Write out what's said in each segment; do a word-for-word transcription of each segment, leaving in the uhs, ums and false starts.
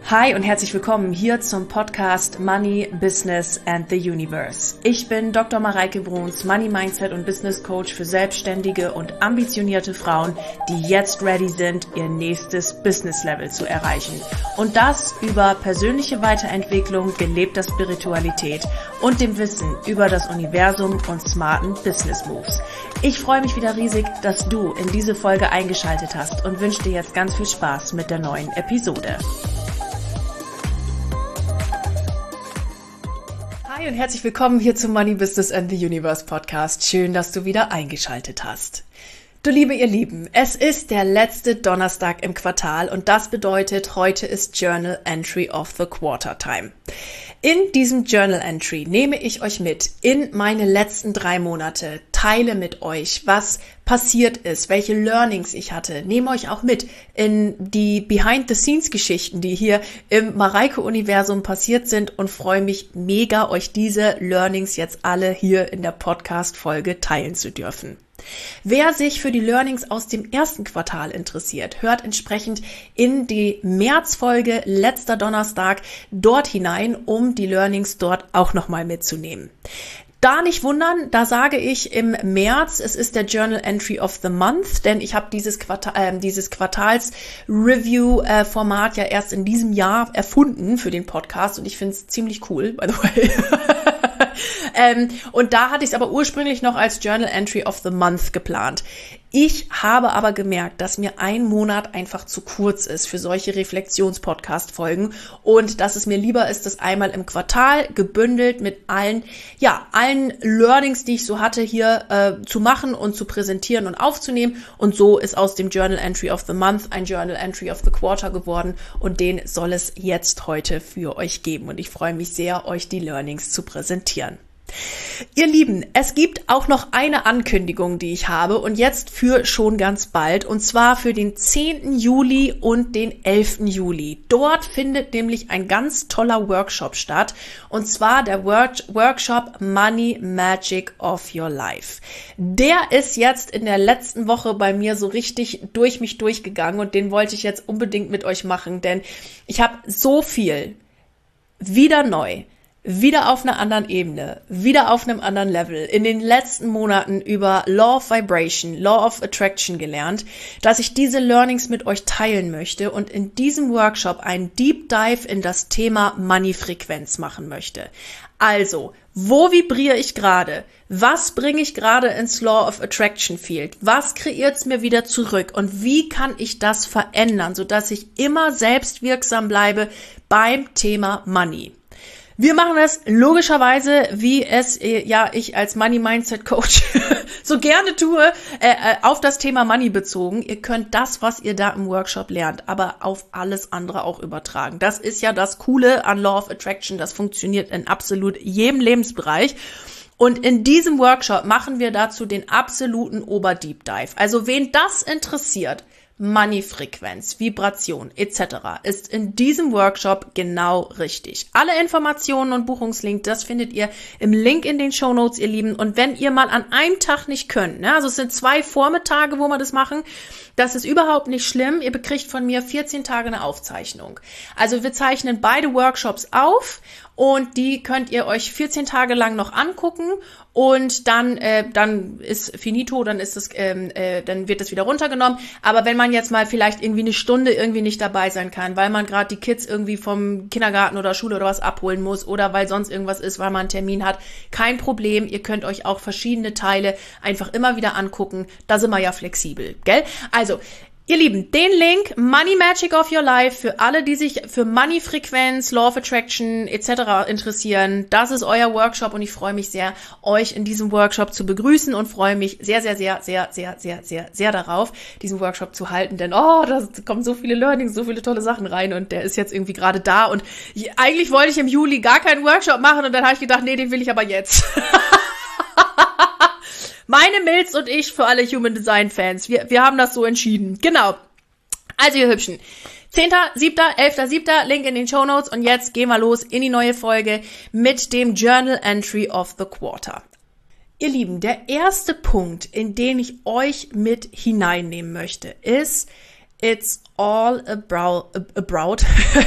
Hi und herzlich willkommen hier zum Podcast Money, Business and the Universe. Ich bin Doktor Mareike Bruns, Money Mindset und Business Coach für selbstständige und ambitionierte Frauen, die jetzt ready sind, ihr nächstes Business Level zu erreichen. Und das über persönliche Weiterentwicklung, gelebter Spiritualität und dem Wissen über das Universum und smarten Business Moves. Ich freue mich wieder riesig, dass du in diese Folge eingeschaltet hast und wünsche dir jetzt ganz viel Spaß mit der neuen Episode. Hi und herzlich willkommen hier zum Money, Business and the Universe Podcast. Schön, dass du wieder eingeschaltet hast. Du Liebe, ihr Lieben, es ist der letzte Donnerstag im Quartal und das bedeutet, heute ist Journal Entry of the Quarter Time. In diesem Journal Entry nehme ich euch mit in meine letzten drei Monate, teile mit euch, was passiert ist, welche Learnings ich hatte, nehme euch auch mit in die Behind-the-Scenes-Geschichten, die hier im Mareike-Universum passiert sind und freue mich mega, euch diese Learnings jetzt alle hier in der Podcast-Folge teilen zu dürfen. Wer sich für die Learnings aus dem ersten Quartal interessiert, hört entsprechend in die Märzfolge letzter Donnerstag dort hinein, um die Learnings dort auch nochmal mitzunehmen. Da nicht wundern, da sage ich im März, es ist der Journal Entry of the Month, denn ich habe dieses Quartal, äh, dieses Quartals-Review-Format ja erst in diesem Jahr erfunden für den Podcast und ich finde es ziemlich cool, by the way. ähm, und da hatte ich es aber ursprünglich noch als Journal Entry of the Month geplant. Ich habe aber gemerkt, dass mir ein Monat einfach zu kurz ist für solche Reflexions-Podcast-Folgen und dass es mir lieber ist, das einmal im Quartal gebündelt mit allen, ja, allen Learnings, die ich so hatte, hier äh, zu machen und zu präsentieren und aufzunehmen. Und so ist aus dem Journal Entry of the Month ein Journal Entry of the Quarter geworden und den soll es jetzt heute für euch geben. Und ich freue mich sehr, euch die Learnings zu präsentieren. Ihr Lieben, es gibt auch noch eine Ankündigung, die ich habe und jetzt für schon ganz bald und zwar für den zehnten Juli und den elften Juli. Dort findet nämlich ein ganz toller Workshop statt und zwar der Work- Workshop Money Magic of Your Life. Der ist jetzt in der letzten Woche bei mir so richtig durch mich durchgegangen und den wollte ich jetzt unbedingt mit euch machen, denn ich habe so viel wieder neu wieder auf einer anderen Ebene, wieder auf einem anderen Level, in den letzten Monaten über Law of Vibration, Law of Attraction gelernt, dass ich diese Learnings mit euch teilen möchte und in diesem Workshop einen Deep Dive in das Thema Money-Frequenz machen möchte. Also, wo vibriere ich gerade? Was bringe ich gerade ins Law of Attraction Field? Was kreiert es mir wieder zurück? Und wie kann ich das verändern, sodass ich immer selbstwirksam bleibe beim Thema Money? Wir machen das logischerweise, wie es ja ich als Money Mindset Coach so gerne tue, äh, auf das Thema Money bezogen. Ihr könnt das, was ihr da im Workshop lernt, aber auf alles andere auch übertragen. Das ist ja das Coole an Law of Attraction. Das funktioniert in absolut jedem Lebensbereich. Und in diesem Workshop machen wir dazu den absoluten Ober-Deep Dive. Also wen das interessiert, Money-Frequenz, Vibration et cetera ist in diesem Workshop genau richtig. Alle Informationen und Buchungslink, das findet ihr im Link in den Shownotes, ihr Lieben. Und wenn ihr mal an einem Tag nicht könnt, ne, also es sind zwei Vormittage, wo wir das machen, das ist überhaupt nicht schlimm. Ihr bekriegt von mir vierzehn Tage eine Aufzeichnung. Also wir zeichnen beide Workshops auf und die könnt ihr euch vierzehn Tage lang noch angucken und dann äh, dann ist finito, dann ist es ähm, äh, dann wird es wieder runtergenommen. Aber wenn man jetzt mal vielleicht irgendwie eine Stunde irgendwie nicht dabei sein kann, weil man gerade die Kids irgendwie vom Kindergarten oder Schule oder was abholen muss oder weil sonst irgendwas ist, weil man einen Termin hat, kein Problem. Ihr könnt euch auch verschiedene Teile einfach immer wieder angucken. Da sind wir ja flexibel, gell? Also ihr Lieben, den Link Money Magic of Your Life für alle, die sich für Money-Frequenz, Law of Attraction et cetera interessieren. Das ist euer Workshop und ich freue mich sehr, euch in diesem Workshop zu begrüßen und freue mich sehr, sehr, sehr, sehr, sehr, sehr, sehr, sehr darauf, diesen Workshop zu halten, denn oh, da kommen so viele Learnings, so viele tolle Sachen rein und der ist jetzt irgendwie gerade da und ich, eigentlich wollte ich im Juli gar keinen Workshop machen und dann habe ich gedacht, nee, den will ich aber jetzt. Meine Milz und ich für alle Human Design Fans. Wir, wir haben das so entschieden. Genau. Also ihr Hübschen. zehnter siebter, elfter siebter, Link in den Shownotes und jetzt gehen wir los in die neue Folge mit dem Journal Entry of the Quarter. Ihr Lieben, der erste Punkt, in den ich euch mit hineinnehmen möchte, ist, it's all about, about,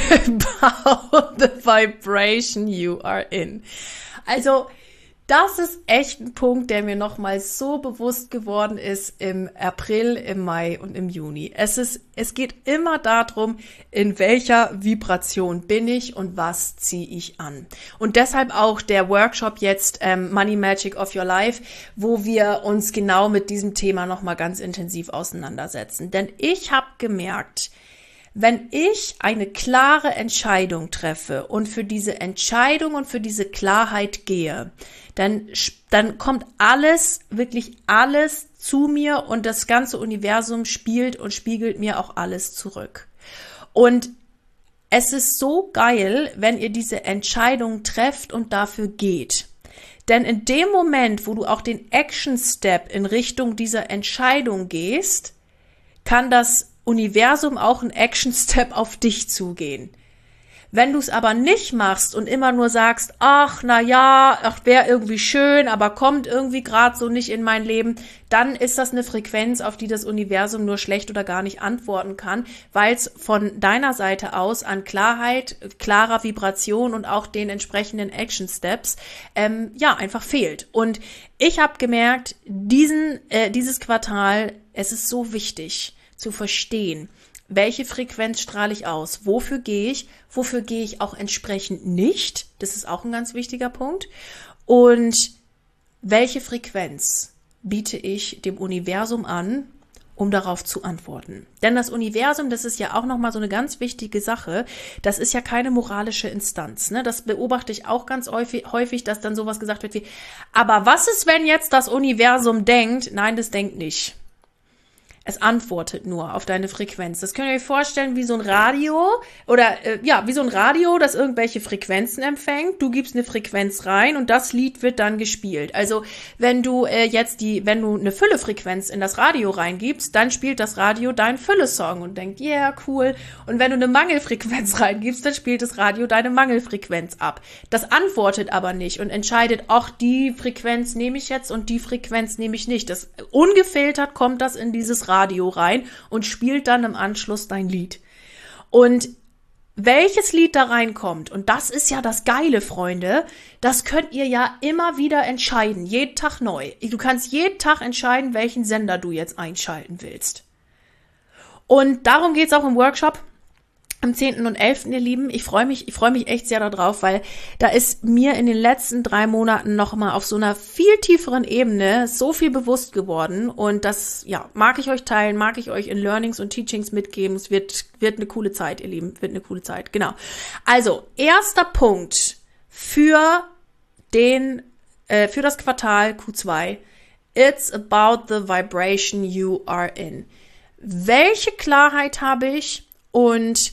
about the vibration you are in. Also, das ist echt ein Punkt, der mir nochmal so bewusst geworden ist im April, im Mai und im Juni. Es ist, es geht immer darum, in welcher Vibration bin ich und was ziehe ich an. Und deshalb auch der Workshop jetzt ähm, Money Magic of Your Life, wo wir uns genau mit diesem Thema nochmal ganz intensiv auseinandersetzen. Denn ich habe gemerkt, wenn ich eine klare Entscheidung treffe und für diese Entscheidung und für diese Klarheit gehe, dann, dann kommt alles, wirklich alles zu mir und das ganze Universum spielt und spiegelt mir auch alles zurück. Und es ist so geil, wenn ihr diese Entscheidung trefft und dafür geht. Denn in dem Moment, wo du auch den Action Step in Richtung dieser Entscheidung gehst, kann das Universum auch ein Action-Step auf dich zugehen. Wenn du es aber nicht machst und immer nur sagst, ach, na ja, ach, wäre irgendwie schön, aber kommt irgendwie gerade so nicht in mein Leben, dann ist das eine Frequenz, auf die das Universum nur schlecht oder gar nicht antworten kann, weil es von deiner Seite aus an Klarheit, klarer Vibration und auch den entsprechenden Action-Steps ähm, ja einfach fehlt. Und ich habe gemerkt, diesen äh, dieses Quartal, es ist so wichtig zu verstehen, welche Frequenz strahle ich aus, wofür gehe ich, wofür gehe ich auch entsprechend nicht, das ist auch ein ganz wichtiger Punkt, und welche Frequenz biete ich dem Universum an, um darauf zu antworten. Denn das Universum, das ist ja auch nochmal so eine ganz wichtige Sache, das ist ja keine moralische Instanz, ne? Das beobachte ich auch ganz häufig, häufig, dass dann sowas gesagt wird wie, aber was ist, wenn jetzt das Universum denkt? Nein, das denkt nicht. Es antwortet nur auf deine Frequenz. Das könnt ihr euch vorstellen wie so ein Radio oder äh, ja, wie so ein Radio, das irgendwelche Frequenzen empfängt. Du gibst eine Frequenz rein und das Lied wird dann gespielt. Also wenn du äh, jetzt die, wenn du eine Fülle-Frequenz in das Radio reingibst, dann spielt das Radio deinen Fülle-Song und denkt, yeah, cool. Und wenn du eine Mangelfrequenz reingibst, dann spielt das Radio deine Mangelfrequenz ab. Das antwortet aber nicht und entscheidet, ach, die Frequenz nehme ich jetzt und die Frequenz nehme ich nicht. Das ungefiltert kommt das in dieses Radio Radio rein und spielt dann im Anschluss dein Lied. Und welches Lied da reinkommt, und das ist ja das Geile, Freunde, das könnt ihr ja immer wieder entscheiden, jeden Tag neu. Du kannst jeden Tag entscheiden, welchen Sender du jetzt einschalten willst. Und darum geht's auch im Workshop. Am zehnten und elften, ihr Lieben, ich freue mich, ich freue mich echt sehr darauf, weil da ist mir in den letzten drei Monaten nochmal auf so einer viel tieferen Ebene so viel bewusst geworden und das, ja, mag ich euch teilen, mag ich euch in Learnings und Teachings mitgeben. Es wird, wird eine coole Zeit, ihr Lieben, wird eine coole Zeit, genau. Also, erster Punkt für den, äh, für das Quartal Q zwei. It's about the vibration you are in. Welche Klarheit habe ich und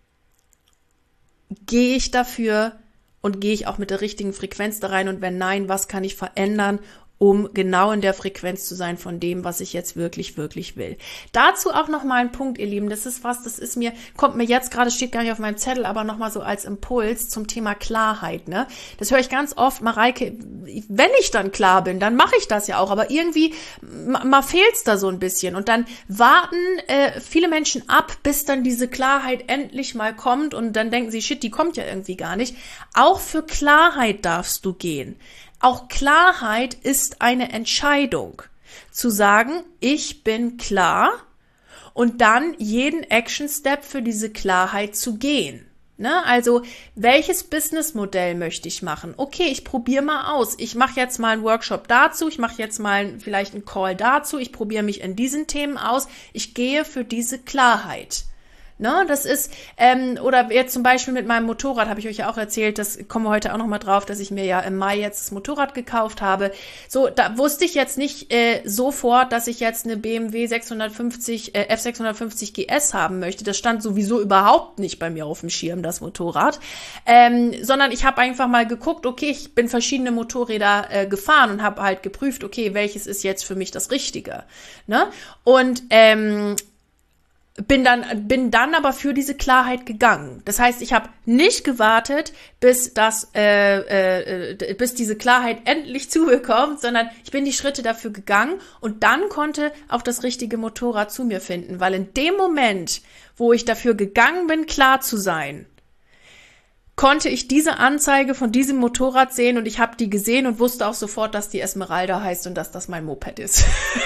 gehe ich dafür und gehe ich auch mit der richtigen Frequenz da rein und wenn nein, was kann ich verändern, um genau in der Frequenz zu sein von dem, was ich jetzt wirklich, wirklich will. Dazu auch nochmal ein Punkt, ihr Lieben, das ist was, das ist mir, kommt mir jetzt gerade, steht gar nicht auf meinem Zettel, aber nochmal so als Impuls zum Thema Klarheit, ne? Das höre ich ganz oft, Mareike, wenn ich dann klar bin, dann mache ich das ja auch, aber irgendwie, mal fehlt's da so ein bisschen und dann warten äh, viele Menschen ab, bis dann diese Klarheit endlich mal kommt und dann denken sie, shit, die kommt ja irgendwie gar nicht. Auch für Klarheit darfst du gehen. Auch Klarheit ist eine Entscheidung. Zu sagen, ich bin klar und dann jeden Action-Step für diese Klarheit zu gehen. Ne? Also, welches Businessmodell möchte ich machen? Okay, ich probiere mal aus. Ich mache jetzt mal einen Workshop dazu, ich mache jetzt mal vielleicht einen Call dazu, ich probiere mich in diesen Themen aus. Ich gehe für diese Klarheit. Ne, das ist, ähm, oder jetzt zum Beispiel mit meinem Motorrad, habe ich euch ja auch erzählt, das kommen wir heute auch nochmal drauf, dass ich mir ja im Mai jetzt das Motorrad gekauft habe. So, da wusste ich jetzt nicht äh, sofort, dass ich jetzt eine B M W sechshundertfünfzig, äh, F sechshundertfünfzig G S haben möchte. Das stand sowieso überhaupt nicht bei mir auf dem Schirm, das Motorrad. Ähm, sondern ich habe einfach mal geguckt, okay, ich bin verschiedene Motorräder äh, gefahren und habe halt geprüft, okay, welches ist jetzt für mich das Richtige. Ne? Und ähm, bin dann bin dann aber für diese Klarheit gegangen. Das heißt, ich habe nicht gewartet, bis das äh, äh, bis diese Klarheit endlich zu mir kommt, sondern ich bin die Schritte dafür gegangen und dann konnte auch das richtige Motorrad zu mir finden, weil in dem Moment, wo ich dafür gegangen bin, klar zu sein, konnte ich diese Anzeige von diesem Motorrad sehen und ich habe die gesehen und wusste auch sofort, dass die Esmeralda heißt und dass das mein Moped ist.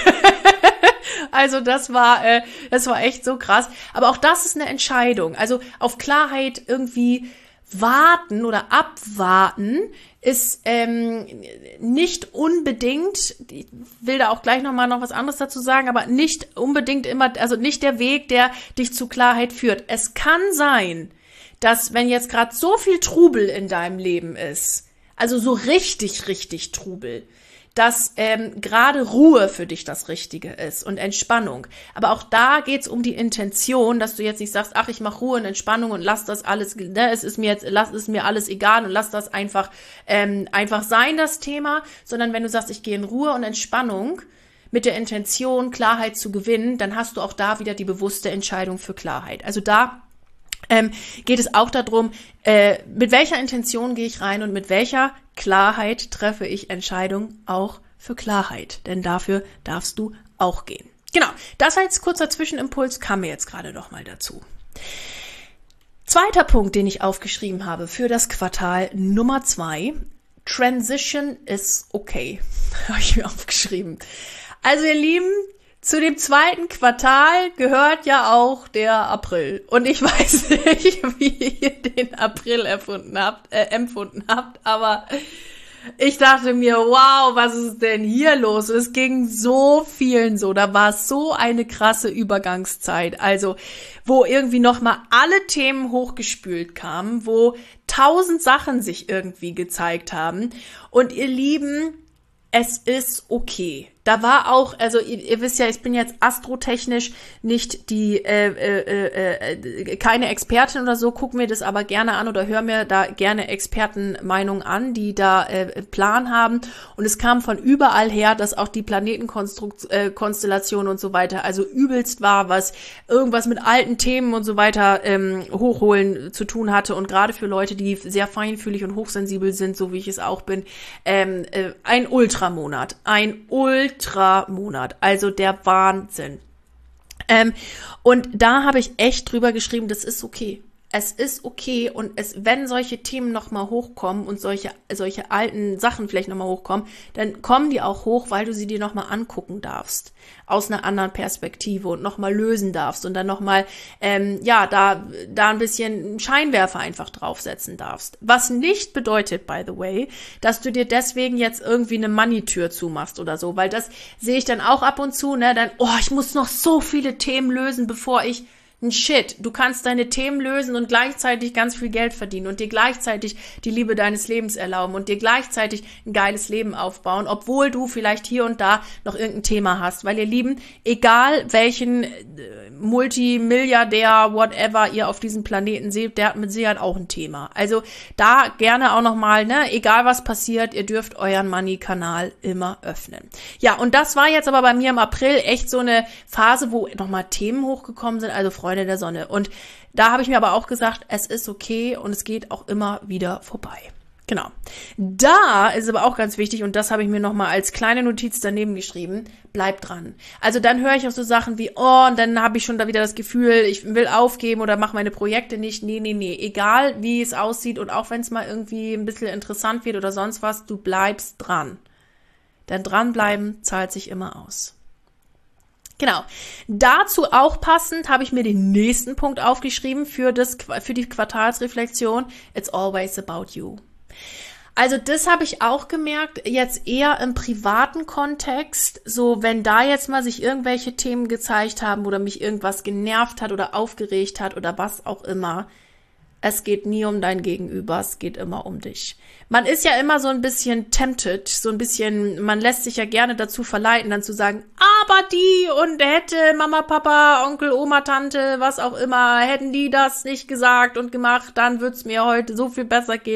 Also das war, äh, das war echt so krass. Aber auch das ist eine Entscheidung. Also auf Klarheit irgendwie warten oder abwarten ist ähm, nicht unbedingt, ich will da auch gleich nochmal noch was anderes dazu sagen, aber nicht unbedingt immer, also nicht der Weg, der dich zu Klarheit führt. Es kann sein, dass wenn jetzt gerade so viel Trubel in deinem Leben ist, also so richtig, richtig Trubel, dass ähm, gerade Ruhe für dich das Richtige ist und Entspannung. Aber auch da geht's um die Intention, dass du jetzt nicht sagst, ach, ich mache Ruhe und Entspannung und lass das alles, ne, es ist mir jetzt, lass es mir alles egal und lass das einfach ähm, einfach sein, das Thema, sondern wenn du sagst, ich gehe in Ruhe und Entspannung mit der Intention, Klarheit zu gewinnen, dann hast du auch da wieder die bewusste Entscheidung für Klarheit. Also da Ähm, geht es auch darum, äh, mit welcher Intention gehe ich rein und mit welcher Klarheit treffe ich Entscheidungen auch für Klarheit. Denn dafür darfst du auch gehen. Genau, das war jetzt kurzer Zwischenimpuls, kam mir jetzt gerade noch mal dazu. Zweiter Punkt, den ich aufgeschrieben habe für das Quartal Nummer zwei. Transition is okay. Habe ich mir aufgeschrieben. Also ihr Lieben, zu dem zweiten Quartal gehört ja auch der April. Und ich weiß nicht, wie ihr den April erfunden habt, äh, empfunden habt, aber ich dachte mir, wow, was ist denn hier los? Und es ging so vielen so. Da war so eine krasse Übergangszeit. Also, wo irgendwie nochmal alle Themen hochgespült kamen, wo tausend Sachen sich irgendwie gezeigt haben. Und ihr Lieben, es ist okay. Da war auch, also ihr, ihr wisst ja, ich bin jetzt astrotechnisch nicht die, äh, äh, äh, keine Expertin oder so, guck mir das aber gerne an oder hör mir da gerne Expertenmeinungen an, die da äh, Plan haben. Und es kam von überall her, dass auch die Planetenkonstellation äh, und so weiter, also übelst war, was irgendwas mit alten Themen und so weiter ähm, hochholen zu tun hatte. Und gerade für Leute, die sehr feinfühlig und hochsensibel sind, so wie ich es auch bin, ähm, äh, ein Ultramonat, ein Ultramonat. Ultramonat, also der Wahnsinn. Ähm, und da habe ich echt drüber geschrieben, das ist okay. Es ist okay und es, wenn solche Themen nochmal hochkommen und solche, solche alten Sachen vielleicht nochmal hochkommen, dann kommen die auch hoch, weil du sie dir nochmal angucken darfst. Aus einer anderen Perspektive und nochmal lösen darfst und dann nochmal, ähm, ja, da, da ein bisschen Scheinwerfer einfach draufsetzen darfst. Was nicht bedeutet, by the way, dass du dir deswegen jetzt irgendwie eine Money-Tür zumachst oder so, weil das sehe ich dann auch ab und zu, ne, dann, oh, ich muss noch so viele Themen lösen, bevor ich Shit, du kannst deine Themen lösen und gleichzeitig ganz viel Geld verdienen und dir gleichzeitig die Liebe deines Lebens erlauben und dir gleichzeitig ein geiles Leben aufbauen, obwohl du vielleicht hier und da noch irgendein Thema hast. Weil ihr Lieben, egal welchen Multimilliardär, whatever ihr auf diesem Planeten seht, der hat mit Sicherheit auch ein Thema. Also da gerne auch nochmal, ne, egal was passiert, ihr dürft euren Money-Kanal immer öffnen. Ja, und das war jetzt aber bei mir im April echt so eine Phase, wo nochmal Themen hochgekommen sind, also Freunde der Sonne. Und da habe ich mir aber auch gesagt, es ist okay und es geht auch immer wieder vorbei. Genau. Da ist aber auch ganz wichtig, und das habe ich mir nochmal als kleine Notiz daneben geschrieben, bleib dran. Also dann höre ich auch so Sachen wie, oh, und dann habe ich schon da wieder das Gefühl, ich will aufgeben oder mache meine Projekte nicht. Nee, nee, nee. Egal, wie es aussieht und auch wenn es mal irgendwie ein bisschen interessant wird oder sonst was, du bleibst dran. Denn dranbleiben zahlt sich immer aus. Genau. Dazu auch passend habe ich mir den nächsten Punkt aufgeschrieben für das, für die Quartalsreflexion. It's always about you. Also das habe ich auch gemerkt, jetzt eher im privaten Kontext, so wenn da jetzt mal sich irgendwelche Themen gezeigt haben oder mich irgendwas genervt hat oder aufgeregt hat oder was auch immer. Es geht nie um dein Gegenüber, es geht immer um dich. Man ist ja immer so ein bisschen tempted, so ein bisschen, man lässt sich ja gerne dazu verleiten, dann zu sagen, aber die und hätte Mama, Papa, Onkel, Oma, Tante, was auch immer, hätten die das nicht gesagt und gemacht, dann wird's mir heute so viel besser gehen.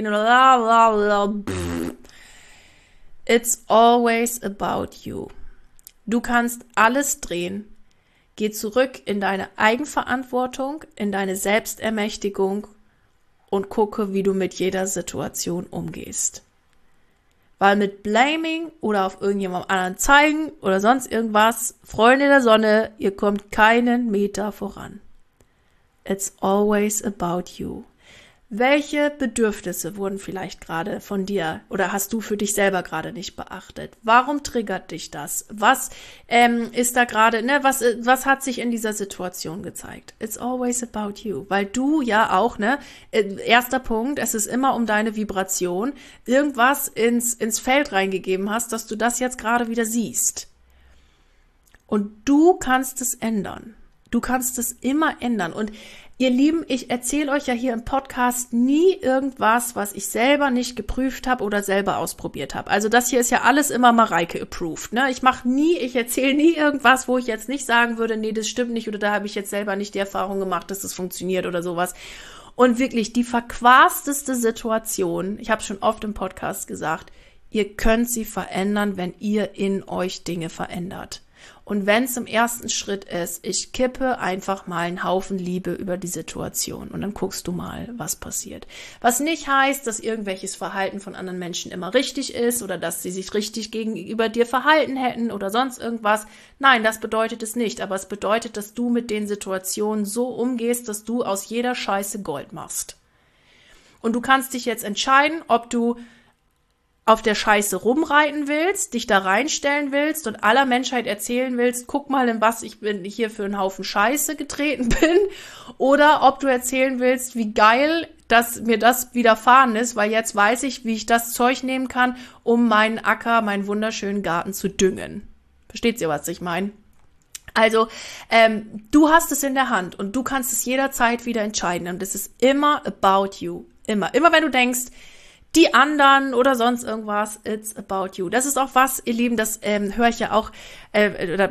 It's always about you. Du kannst alles drehen, Geh zurück in deine Eigenverantwortung, in deine Selbstermächtigung und gucke, wie du mit jeder Situation umgehst. Weil mit Blaming oder auf irgendjemandem anderen zeigen oder sonst irgendwas, Freunde der Sonne, ihr kommt keinen Meter voran. It's always about you. Welche Bedürfnisse wurden vielleicht gerade von dir oder hast du für dich selber gerade nicht beachtet? Warum triggert dich das? Was ähm, ist da gerade, ne, was, was hat sich in dieser Situation gezeigt? It's always about you, weil du ja auch, ne, erster Punkt, es ist immer um deine Vibration, irgendwas ins, ins Feld reingegeben hast, dass du das jetzt gerade wieder siehst. Und du kannst es ändern. Du kannst es immer ändern. Und ihr Lieben, ich erzähle euch ja hier im Podcast nie irgendwas, was ich selber nicht geprüft habe oder selber ausprobiert habe. Also das hier ist ja alles immer Mareike approved, ne? Ich mache nie, ich erzähle nie irgendwas, wo ich jetzt nicht sagen würde, nee, das stimmt nicht oder da habe ich jetzt selber nicht die Erfahrung gemacht, dass das funktioniert oder sowas. Und wirklich die verquasteste Situation, ich habe schon oft im Podcast gesagt, ihr könnt sie verändern, wenn ihr in euch Dinge verändert. Und wenn es im ersten Schritt ist, ich kippe einfach mal einen Haufen Liebe über die Situation und dann guckst du mal, was passiert. Was nicht heißt, dass irgendwelches Verhalten von anderen Menschen immer richtig ist oder dass sie sich richtig gegenüber dir verhalten hätten oder sonst irgendwas. Nein, das bedeutet es nicht, aber es bedeutet, dass du mit den Situationen so umgehst, dass du aus jeder Scheiße Gold machst. Und du kannst dich jetzt entscheiden, ob du auf der Scheiße rumreiten willst, dich da reinstellen willst und aller Menschheit erzählen willst, guck mal, in was ich bin hier für einen Haufen Scheiße getreten bin, oder ob du erzählen willst, wie geil, dass mir das widerfahren ist, weil jetzt weiß ich, wie ich das Zeug nehmen kann, um meinen Acker, meinen wunderschönen Garten zu düngen. Versteht ihr, was ich meine? Also, ähm, du hast es in der Hand und du kannst es jederzeit wieder entscheiden und es ist immer about you. Immer. Immer wenn du denkst, die anderen oder sonst irgendwas, it's about you. Das ist auch was, ihr Lieben, das ähm, höre ich ja auch äh, oder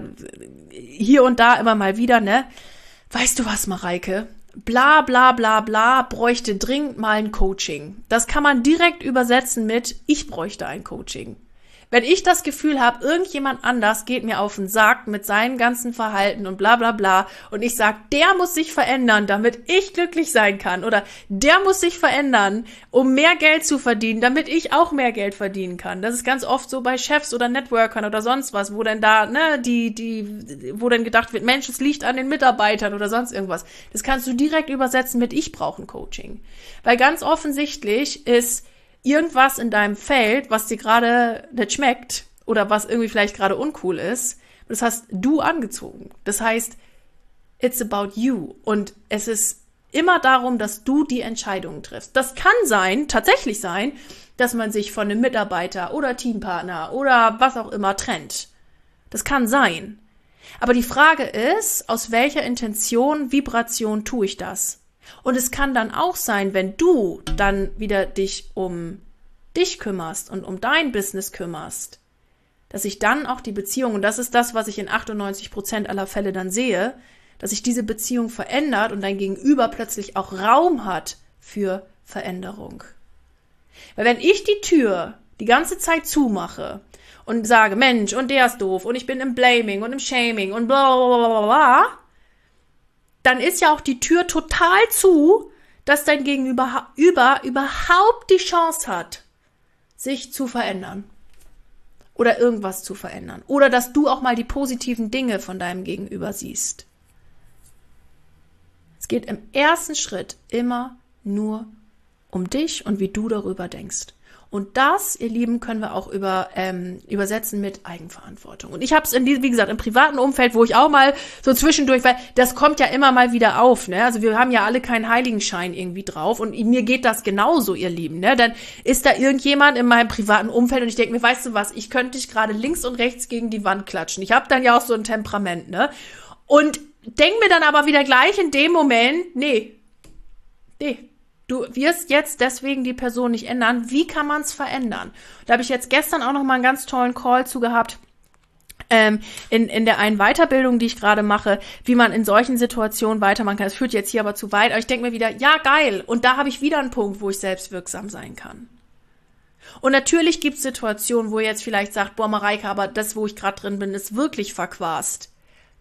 hier und da immer mal wieder, ne? Weißt du was, Mareike? Bla bla bla bla bräuchte dringend mal ein Coaching. Das kann man direkt übersetzen mit, ich bräuchte ein Coaching. Wenn ich das Gefühl habe, irgendjemand anders geht mir auf den Sack mit seinem ganzen Verhalten und bla bla bla und ich sage, der muss sich verändern, damit ich glücklich sein kann oder der muss sich verändern, um mehr Geld zu verdienen, damit ich auch mehr Geld verdienen kann. Das ist ganz oft so bei Chefs oder Networkern oder sonst was, wo dann da, ne, die, die, wo dann gedacht wird, Mensch, es liegt an den Mitarbeitern oder sonst irgendwas. Das kannst du direkt übersetzen mit, ich brauche ein Coaching. Weil ganz offensichtlich ist irgendwas in deinem Feld, was dir gerade nicht schmeckt oder was irgendwie vielleicht gerade uncool ist, das hast du angezogen. Das heißt, it's about you. Und es ist immer darum, dass du die Entscheidungen triffst. Das kann sein, tatsächlich sein, dass man sich von einem Mitarbeiter oder Teampartner oder was auch immer trennt. Das kann sein. Aber die Frage ist, aus welcher Intention, Vibration tue ich das? Und es kann dann auch sein, wenn du dann wieder dich um dich kümmerst und um dein Business kümmerst, dass sich dann auch die Beziehung, und das ist das, was ich in achtundneunzig Prozent aller Fälle dann sehe, dass sich diese Beziehung verändert und dein Gegenüber plötzlich auch Raum hat für Veränderung. Weil wenn ich die Tür die ganze Zeit zumache und sage, Mensch, und der ist doof und ich bin im Blaming und im Shaming und bla bla bla bla, dann ist ja auch die Tür total zu, dass dein Gegenüber über, überhaupt die Chance hat, sich zu verändern oder irgendwas zu verändern oder dass du auch mal die positiven Dinge von deinem Gegenüber siehst. Es geht im ersten Schritt immer nur um dich und wie du darüber denkst. Und das, ihr Lieben, können wir auch über, ähm, übersetzen mit Eigenverantwortung. Und ich habe es, in diesem, wie gesagt, im privaten Umfeld, wo ich auch mal so zwischendurch, weil das kommt ja immer mal wieder auf, ne? Also wir haben ja alle keinen Heiligenschein irgendwie drauf und mir geht das genauso, ihr Lieben, ne? Dann ist da irgendjemand in meinem privaten Umfeld und ich denke mir, weißt du was, ich könnte dich gerade links und rechts gegen die Wand klatschen. Ich habe dann ja auch so ein Temperament, ne? Und denk mir dann aber wieder gleich in dem Moment, nee, nee. Du wirst jetzt deswegen die Person nicht ändern. Wie kann man es verändern? Da habe ich jetzt gestern auch noch mal einen ganz tollen Call zu gehabt, ähm, in, in der einen Weiterbildung, die ich gerade mache, wie man in solchen Situationen weitermachen kann. Das führt jetzt hier aber zu weit. Aber ich denke mir wieder, ja, geil. Und da habe ich wieder einen Punkt, wo ich selbstwirksam sein kann. Und natürlich gibt es Situationen, wo ihr jetzt vielleicht sagt, boah, Mareike, aber das, wo ich gerade drin bin, ist wirklich verquast.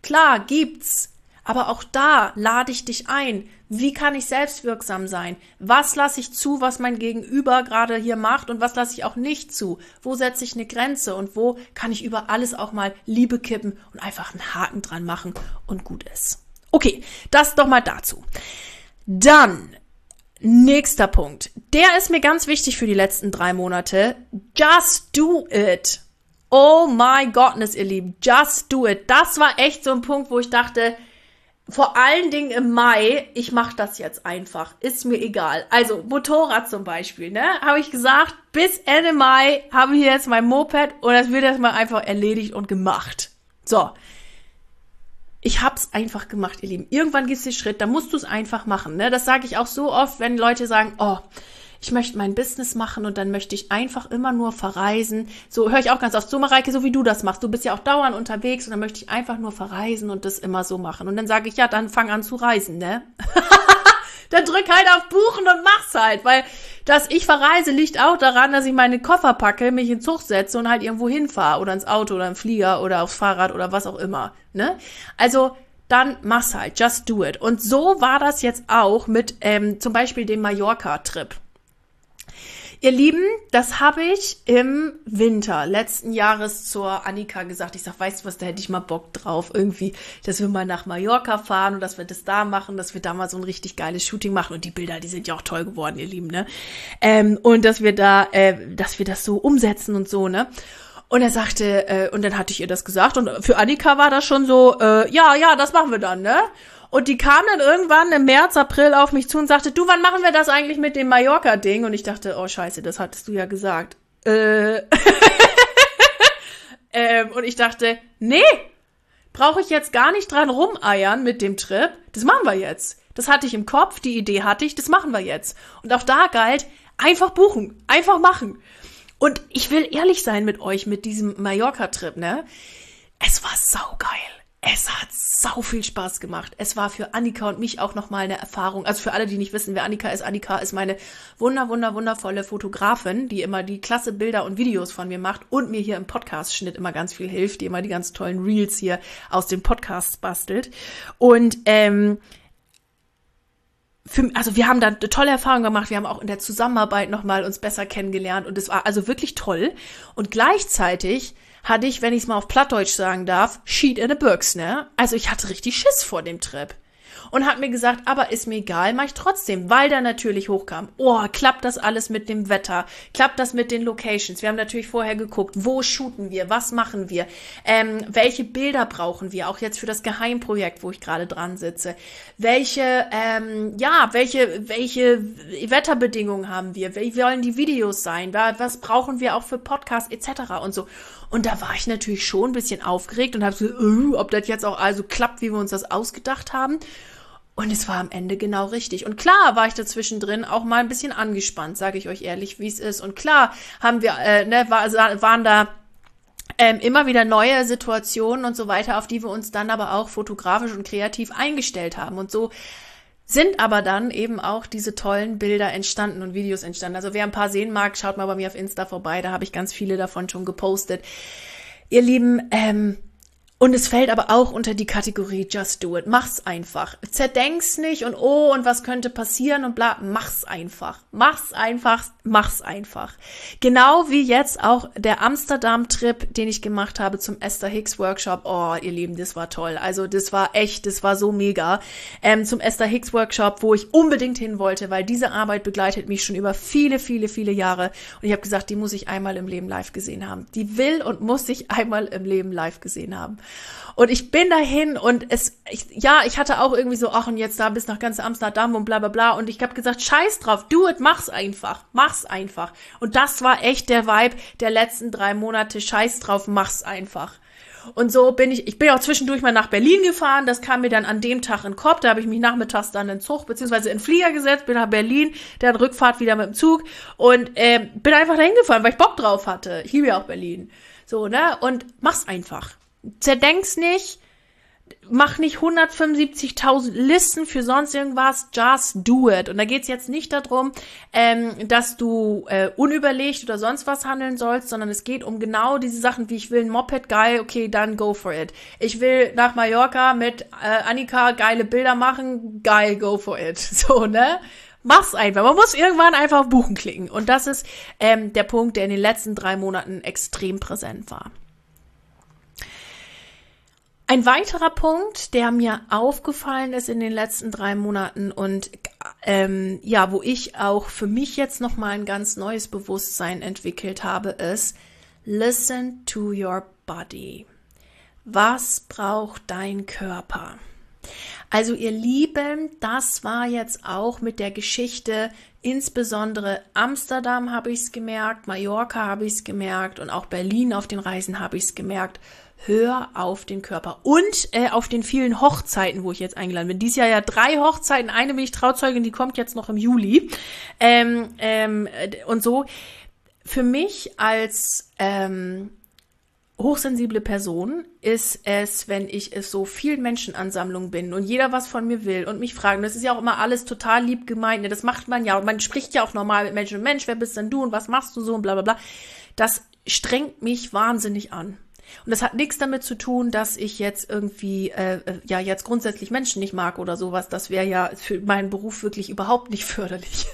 Klar, gibt's. Aber auch da lade ich dich ein. Wie kann ich selbstwirksam sein? Was lasse ich zu, was mein Gegenüber gerade hier macht und was lasse ich auch nicht zu? Wo setze ich eine Grenze und wo kann ich über alles auch mal Liebe kippen und einfach einen Haken dran machen und gut ist. Okay, das doch mal dazu. Dann, nächster Punkt. Der ist mir ganz wichtig für die letzten drei Monate. Just do it. Oh my goodness, ihr Lieben. Just do it. Das war echt so ein Punkt, wo ich dachte, vor allen Dingen im Mai, ich mache das jetzt einfach, ist mir egal. Also Motorrad zum Beispiel, ne, habe ich gesagt, bis Ende Mai habe ich jetzt mein Moped und das wird jetzt mal einfach erledigt und gemacht. So, ich hab's einfach gemacht, ihr Lieben. Irgendwann gibt's den Schritt, da musst du es einfach machen, ne. Das sage ich auch so oft, wenn Leute sagen, oh, ich möchte mein Business machen und dann möchte ich einfach immer nur verreisen. So höre ich auch ganz oft, so Mareike, so wie du das machst. Du bist ja auch dauernd unterwegs und dann möchte ich einfach nur verreisen und das immer so machen. Und dann sage ich, ja, dann fang an zu reisen, ne? Dann drück halt auf Buchen und mach's halt, weil dass ich verreise, liegt auch daran, dass ich meine Koffer packe, mich in den Zug setze und halt irgendwo hinfahre oder ins Auto oder im Flieger oder aufs Fahrrad oder was auch immer, ne? Also dann mach's halt, just do it. Und so war das jetzt auch mit ähm, zum Beispiel dem Mallorca-Trip. Ihr Lieben, das habe ich im Winter letzten Jahres zur Annika gesagt. Ich sag, weißt du was, da hätte ich mal Bock drauf irgendwie, dass wir mal nach Mallorca fahren und dass wir das da machen, dass wir da mal so ein richtig geiles Shooting machen. Und die Bilder, die sind ja auch toll geworden, ihr Lieben, ne? Ähm, und dass wir da, äh, dass wir das so umsetzen und so, ne? Und er sagte, äh, und dann hatte ich ihr das gesagt. Und für Annika war das schon so, äh, ja, ja, das machen wir dann, ne? Und die kam dann irgendwann im März, April auf mich zu und sagte, du, wann machen wir das eigentlich mit dem Mallorca-Ding? Und ich dachte, oh scheiße, das hattest du ja gesagt. Äh. ähm, und ich dachte, nee, brauche ich jetzt gar nicht dran rumeiern mit dem Trip. Das machen wir jetzt. Das hatte ich im Kopf, die Idee hatte ich, das machen wir jetzt. Und auch da galt, einfach buchen, einfach machen. Und ich will ehrlich sein mit euch, mit diesem Mallorca-Trip, ne? Es war saugeil. Es hat sau viel Spaß gemacht. Es war für Annika und mich auch nochmal eine Erfahrung. Also für alle, die nicht wissen, wer Annika ist. Annika ist meine wunder, wunder, wundervolle Fotografin, die immer die klasse Bilder und Videos von mir macht und mir hier im Podcast-Schnitt immer ganz viel hilft, die immer die ganz tollen Reels hier aus den Podcasts bastelt. Und ähm, für, also wir haben da eine tolle Erfahrung gemacht. Wir haben auch in der Zusammenarbeit nochmal uns besser kennengelernt. Und es war also wirklich toll. Und gleichzeitig hatte ich, wenn ich es mal auf Plattdeutsch sagen darf, Shit in the Birks, ne? Also ich hatte richtig Schiss vor dem Trip. Und hat mir gesagt, aber ist mir egal, mach ich trotzdem, weil da natürlich hochkam. Oh, klappt das alles mit dem Wetter? Klappt das mit den Locations? Wir haben natürlich vorher geguckt, wo shooten wir? Was machen wir? Ähm, welche Bilder brauchen wir? Auch jetzt für das Geheimprojekt, wo ich gerade dran sitze. Welche, ähm, ja, welche, welche Wetterbedingungen haben wir? Wie wollen die Videos sein? Was brauchen wir auch für Podcasts et cetera und so. Und da war ich natürlich schon ein bisschen aufgeregt und habe so, uh, ob das jetzt auch also klappt, wie wir uns das ausgedacht haben. Und es war am Ende genau richtig. Und klar war ich dazwischen drin auch mal ein bisschen angespannt, sage ich euch ehrlich, wie es ist. Und klar haben wir, äh, ne, war, waren da ähm, immer wieder neue Situationen und so weiter, auf die wir uns dann aber auch fotografisch und kreativ eingestellt haben. Und so sind aber dann eben auch diese tollen Bilder entstanden und Videos entstanden. Also wer ein paar sehen mag, schaut mal bei mir auf Insta vorbei, da habe ich ganz viele davon schon gepostet. Ihr Lieben, ähm, und es fällt aber auch unter die Kategorie Just Do It. Mach's einfach. Zerdenk's nicht und oh, und was könnte passieren und bla. Mach's einfach. Mach's einfach. Mach's einfach. Genau wie jetzt auch der Amsterdam-Trip, den ich gemacht habe zum Esther Hicks Workshop. Oh, ihr Lieben, das war toll. Also das war echt, das war so mega. Ähm, zum Esther Hicks Workshop, wo ich unbedingt hin wollte, weil diese Arbeit begleitet mich schon über viele, viele, viele Jahre. Und ich habe gesagt, die muss ich einmal im Leben live gesehen haben. Die will und muss ich einmal im Leben live gesehen haben. Und ich bin dahin und es, ich, ja, ich hatte auch irgendwie so, ach und jetzt da bis nach ganz Amsterdam und bla bla bla. Und ich habe gesagt, scheiß drauf, do it, mach's einfach, mach's einfach. Und das war echt der Vibe der letzten drei Monate, scheiß drauf, mach's einfach. Und so bin ich, ich bin auch zwischendurch mal nach Berlin gefahren, das kam mir dann an dem Tag in den Kopf, da habe ich mich nachmittags dann in den Zug, beziehungsweise in den Flieger gesetzt, bin nach Berlin, dann Rückfahrt wieder mit dem Zug und äh, bin einfach dahin gefahren, weil ich Bock drauf hatte. Ich liebe ja auch Berlin. So, ne, und mach's einfach. Zerdenk's nicht, mach nicht hundertfünfundsiebzigtausend Listen für sonst irgendwas, just do it. Und da geht's jetzt nicht darum, ähm, dass du äh, unüberlegt oder sonst was handeln sollst, sondern es geht um genau diese Sachen, wie ich will ein Moped, geil, okay, dann go for it. Ich will nach Mallorca mit äh, Annika geile Bilder machen, geil, go for it. So, ne? Mach's einfach. Man muss irgendwann einfach auf Buchen klicken. Und das ist ähm, der Punkt, der in den letzten drei Monaten extrem präsent war. Ein weiterer Punkt, der mir aufgefallen ist in den letzten drei Monaten und ähm, ja, wo ich auch für mich jetzt nochmal ein ganz neues Bewusstsein entwickelt habe, ist listen to your body. Was braucht dein Körper? Also ihr Lieben, das war jetzt auch mit der Geschichte, insbesondere Amsterdam habe ich es gemerkt, Mallorca habe ich es gemerkt und auch Berlin auf den Reisen habe ich es gemerkt. Hör auf den Körper und äh, auf den vielen Hochzeiten, wo ich jetzt eingeladen bin. Dieses Jahr ja drei Hochzeiten, eine bin ich Trauzeugin, die kommt jetzt noch im Juli ähm, ähm, und so. Für mich als ähm, hochsensible Person ist es, wenn ich es so vielen Menschenansammlungen bin und jeder was von mir will und mich fragen, das ist ja auch immer alles total lieb gemeint, ne? Das macht man ja und man spricht ja auch normal mit Menschen und Mensch, wer bist denn du und was machst du so und bla bla bla. Das strengt mich wahnsinnig an. Und das hat nichts damit zu tun, dass ich jetzt irgendwie, äh, ja, jetzt grundsätzlich Menschen nicht mag oder sowas. Das wäre ja für meinen Beruf wirklich überhaupt nicht förderlich.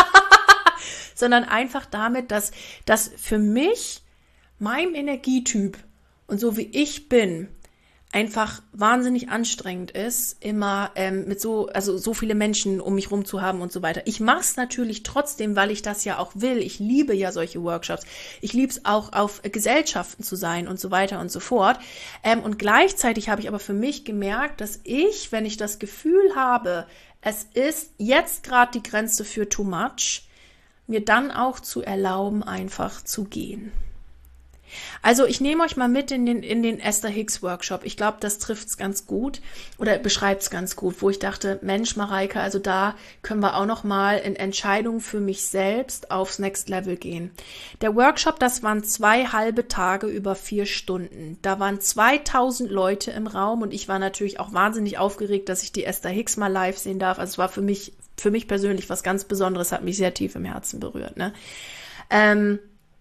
Sondern einfach damit, dass das für mich, meinem Energietyp und so wie ich bin, einfach wahnsinnig anstrengend ist, immer ähm, mit so, also so viele Menschen um mich rum zu haben und so weiter. Ich mache es natürlich trotzdem, weil ich das ja auch will. Ich liebe ja solche Workshops. Ich liebe es auch, auf Gesellschaften zu sein und so weiter und so fort. Ähm, und gleichzeitig habe ich aber für mich gemerkt, dass ich, wenn ich das Gefühl habe, es ist jetzt gerade die Grenze für too much, mir dann auch zu erlauben, einfach zu gehen. Also ich nehme euch mal mit in den in den Esther Hicks Workshop. Ich glaube, das trifft es ganz gut oder beschreibt es ganz gut, wo ich dachte, Mensch, Mareike, also da können wir auch noch mal in Entscheidungen für mich selbst aufs Next Level gehen. Der Workshop, das waren zwei halbe Tage über vier Stunden. Da waren zweitausend Leute im Raum und ich war natürlich auch wahnsinnig aufgeregt, dass ich die Esther Hicks mal live sehen darf. Also es war für mich für mich persönlich was ganz Besonderes, hat mich sehr tief im Herzen berührt. Ne? Ähm,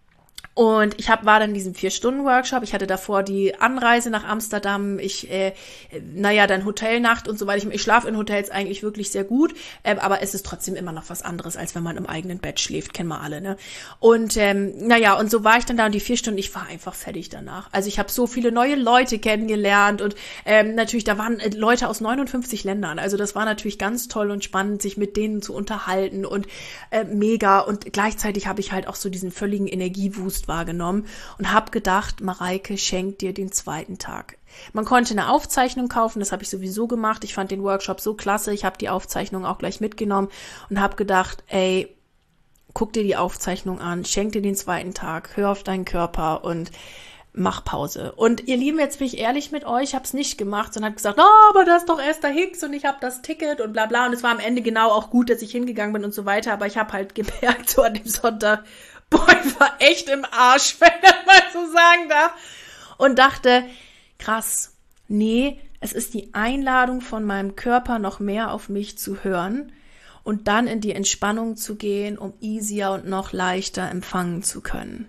Und ich hab, war dann in diesem Vier-Stunden-Workshop. Ich hatte davor die Anreise nach Amsterdam. Ich, äh, naja, dann Hotelnacht und so weiter. Ich, ich schlafe in Hotels eigentlich wirklich sehr gut. Äh, aber es ist trotzdem immer noch was anderes, als wenn man im eigenen Bett schläft. Kennen wir alle, ne? Und, ähm, naja, und so war ich dann da und die vier Stunden, ich war einfach fertig danach. Also ich habe so viele neue Leute kennengelernt und ähm, natürlich, da waren Leute aus neunundfünfzig Ländern. Also das war natürlich ganz toll und spannend, sich mit denen zu unterhalten und äh, mega. Und gleichzeitig habe ich halt auch so diesen völligen Energiewust wahrgenommen und habe gedacht, Mareike schenkt dir den zweiten Tag. Man konnte eine Aufzeichnung kaufen, das habe ich sowieso gemacht. Ich fand den Workshop so klasse, ich habe die Aufzeichnung auch gleich mitgenommen und habe gedacht, ey, guck dir die Aufzeichnung an, schenk dir den zweiten Tag, hör auf deinen Körper und mach Pause. Und ihr Lieben, jetzt bin ich ehrlich mit euch, ich habe es nicht gemacht, sondern habe gesagt, oh, aber das ist doch Esther Hicks und ich habe das Ticket und bla bla. Und es war am Ende genau auch gut, dass ich hingegangen bin und so weiter, aber ich habe halt gemerkt, so an dem Sonntag, boah, ich war echt im Arsch, wenn ich mal so sagen darf. Und dachte, krass, nee, es ist die Einladung von meinem Körper, noch mehr auf mich zu hören und dann in die Entspannung zu gehen, um easier und noch leichter empfangen zu können.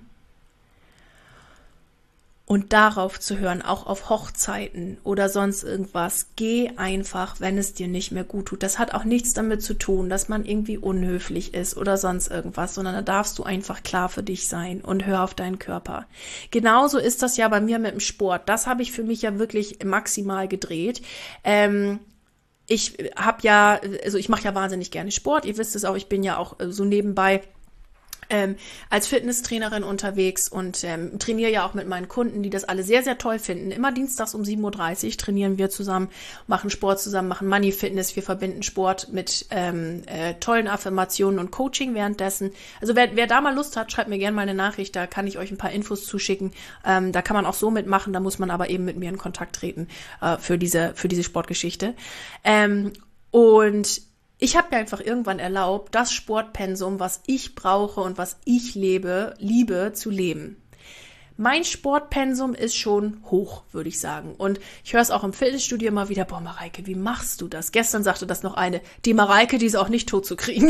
Und darauf zu hören, auch auf Hochzeiten oder sonst irgendwas. Geh einfach, wenn es dir nicht mehr gut tut. Das hat auch nichts damit zu tun, dass man irgendwie unhöflich ist oder sonst irgendwas, sondern da darfst du einfach klar für dich sein und hör auf deinen Körper. Genauso ist das ja bei mir mit dem Sport. Das habe ich für mich ja wirklich maximal gedreht. Ähm, ich habe ja, also ich mache ja wahnsinnig gerne Sport. Ihr wisst es auch, ich bin ja auch so nebenbei Ähm, als Fitnesstrainerin unterwegs und ähm, trainiere ja auch mit meinen Kunden, die das alle sehr, sehr toll finden. Immer dienstags um sieben Uhr dreißig trainieren wir zusammen, machen Sport zusammen, machen Money Fitness. Wir verbinden Sport mit ähm, äh, tollen Affirmationen und Coaching währenddessen. Also wer, wer da mal Lust hat, schreibt mir gerne mal eine Nachricht, da kann ich euch ein paar Infos zuschicken. Ähm, da kann man auch so mitmachen, da muss man aber eben mit mir in Kontakt treten äh, für diese, für diese Sportgeschichte. Ähm, und Ich habe mir einfach irgendwann erlaubt, das Sportpensum, was ich brauche und was ich lebe, liebe, zu leben. mein Sportpensum ist schon hoch, würde ich sagen. Und ich höre es auch im Fitnessstudio immer wieder, boah, Mareike, wie machst du das? Gestern sagte das noch eine, die Mareike, die ist auch nicht tot zu kriegen.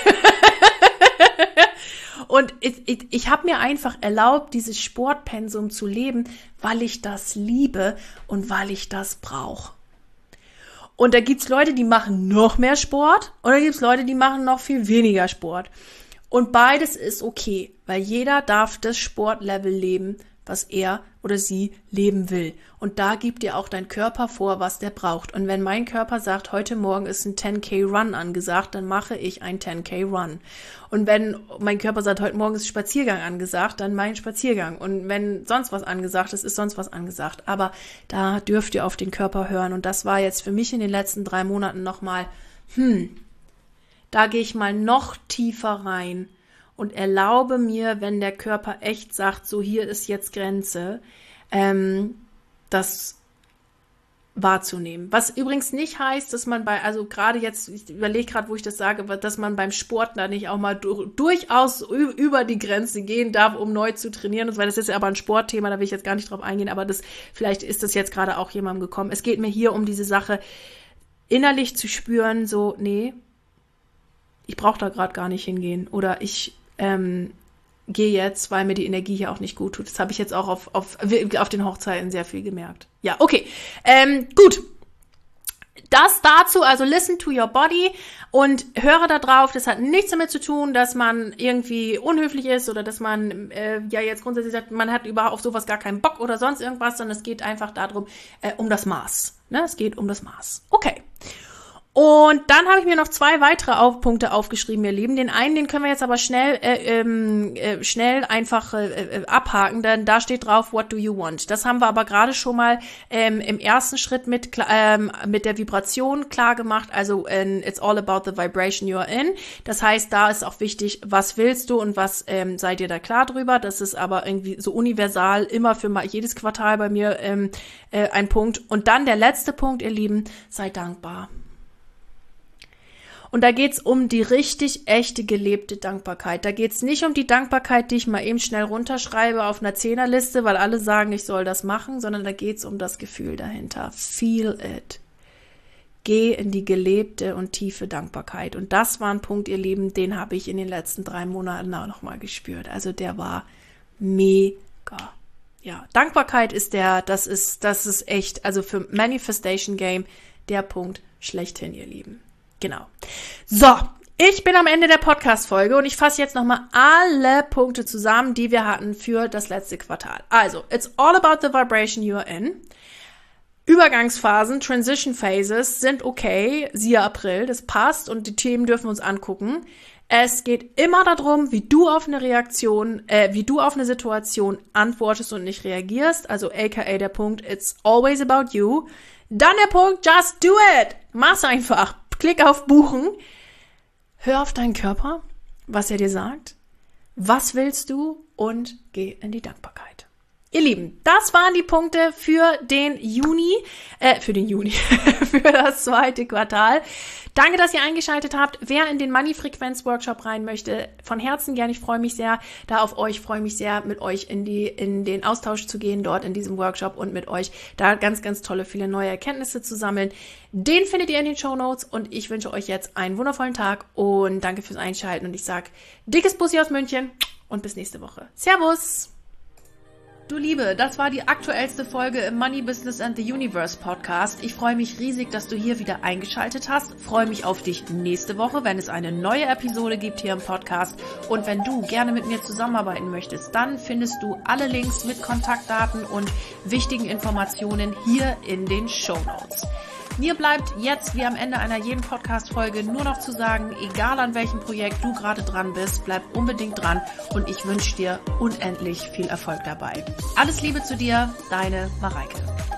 Und ich, ich, ich habe mir einfach erlaubt, dieses Sportpensum zu leben, weil ich das liebe und weil ich das brauche. Und da gibt's Leute, die machen noch mehr Sport und da gibt's Leute, die machen noch viel weniger Sport. Und beides ist okay, weil jeder darf das Sportlevel leben, was er oder sie leben will. Und da gibt dir auch dein Körper vor, was der braucht. Und wenn mein Körper sagt, heute Morgen ist ein zehn K Run angesagt, dann mache ich ein zehn K Run. Und wenn mein Körper sagt, heute Morgen ist Spaziergang angesagt, dann mein Spaziergang. Und wenn sonst was angesagt ist, ist sonst was angesagt. Aber da dürft ihr auf den Körper hören. Und das war jetzt für mich in den letzten drei Monaten nochmal, hm, da gehe ich mal noch tiefer rein und erlaube mir, wenn der Körper echt sagt, so hier ist jetzt Grenze, ähm, das wahrzunehmen. Was übrigens nicht heißt, dass man bei, also gerade jetzt, ich überlege gerade, wo ich das sage, dass man beim Sport da nicht auch mal du, durchaus über die Grenze gehen darf, um neu zu trainieren. Weil das ist ja aber ein Sportthema, da will ich jetzt gar nicht drauf eingehen, aber das, vielleicht ist das jetzt gerade auch jemandem gekommen. Es geht mir hier um diese Sache, innerlich zu spüren, so, nee, ich brauche da gerade gar nicht hingehen. Oder ich ähm, gehe jetzt, weil mir die Energie hier auch nicht gut tut. Das habe ich jetzt auch auf, auf, auf den Hochzeiten sehr viel gemerkt. Ja, okay. Ähm, gut. Das dazu, also listen to your body und höre da drauf. Das hat nichts damit zu tun, dass man irgendwie unhöflich ist oder dass man äh, ja jetzt grundsätzlich sagt, man hat überhaupt auf sowas gar keinen Bock oder sonst irgendwas, sondern es geht einfach darum, äh, um das Maß. Ne? Es geht um das Maß. Okay. Und dann habe ich mir noch zwei weitere auf Punkte aufgeschrieben, ihr Lieben. Den einen, den können wir jetzt aber schnell äh, ähm, äh, schnell einfach äh, abhaken, denn da steht drauf, what do you want? Das haben wir aber gerade schon mal ähm, im ersten Schritt mit ähm, mit der Vibration klar gemacht. Also äh, it's all about the vibration you're in. Das heißt, da ist auch wichtig, was willst du und was ähm, seid ihr da klar drüber. Das ist aber irgendwie so universal immer für mal jedes Quartal bei mir ähm, äh, ein Punkt. Und dann der letzte Punkt, ihr Lieben, sei dankbar. Und da geht's um die richtig echte gelebte Dankbarkeit. Da geht's nicht um die Dankbarkeit, die ich mal eben schnell runterschreibe auf einer Zehnerliste, weil alle sagen, ich soll das machen, sondern da geht's um das Gefühl dahinter. Feel it. Geh in die gelebte und tiefe Dankbarkeit. Und das war ein Punkt, ihr Lieben, den habe ich in den letzten drei Monaten auch nochmal gespürt. Also der war mega. Ja, Dankbarkeit ist der, das ist, das ist echt, also für Manifestation Game der Punkt schlechthin, ihr Lieben. Genau. So, ich bin am Ende der Podcast-Folge und ich fasse jetzt nochmal alle Punkte zusammen, die wir hatten für das letzte Quartal. Also, it's all about the vibration you're in. Übergangsphasen, Transition Phases sind okay, siehe April, das passt und die Themen dürfen wir uns angucken. Es geht immer darum, wie du auf eine Reaktion, äh, wie du auf eine Situation antwortest und nicht reagierst. Also aka der Punkt, it's always about you. Dann der Punkt, just do it. Mach's einfach. Klick auf Buchen. Hör auf deinen Körper, was er dir sagt. Was willst du? Und geh in die Dankbarkeit. Ihr Lieben, das waren die Punkte für den Juni, äh, für den Juni, für das zweite Quartal. Danke, dass ihr eingeschaltet habt. Wer in den Money-Frequenz-Workshop rein möchte, von Herzen gerne. Ich freue mich sehr da auf euch, freue mich sehr, mit euch in die in den Austausch zu gehen, dort in diesem Workshop und mit euch da ganz, ganz tolle, viele neue Erkenntnisse zu sammeln. Den findet ihr in den Shownotes und ich wünsche euch jetzt einen wundervollen Tag und danke fürs Einschalten und ich sage dickes Bussi aus München und bis nächste Woche. Servus! Du Liebe, das war die aktuellste Folge im Money Business and the Universe Podcast. Ich freue mich riesig, dass du hier wieder eingeschaltet hast. Freue mich auf dich nächste Woche, wenn es eine neue Episode gibt hier im Podcast. Und wenn du gerne mit mir zusammenarbeiten möchtest, dann findest du alle Links mit Kontaktdaten und wichtigen Informationen hier in den Shownotes. Mir bleibt jetzt, wie am Ende einer jeden Podcast-Folge, nur noch zu sagen, egal an welchem Projekt du gerade dran bist, bleib unbedingt dran und ich wünsche dir unendlich viel Erfolg dabei. Alles Liebe zu dir, deine Mareike.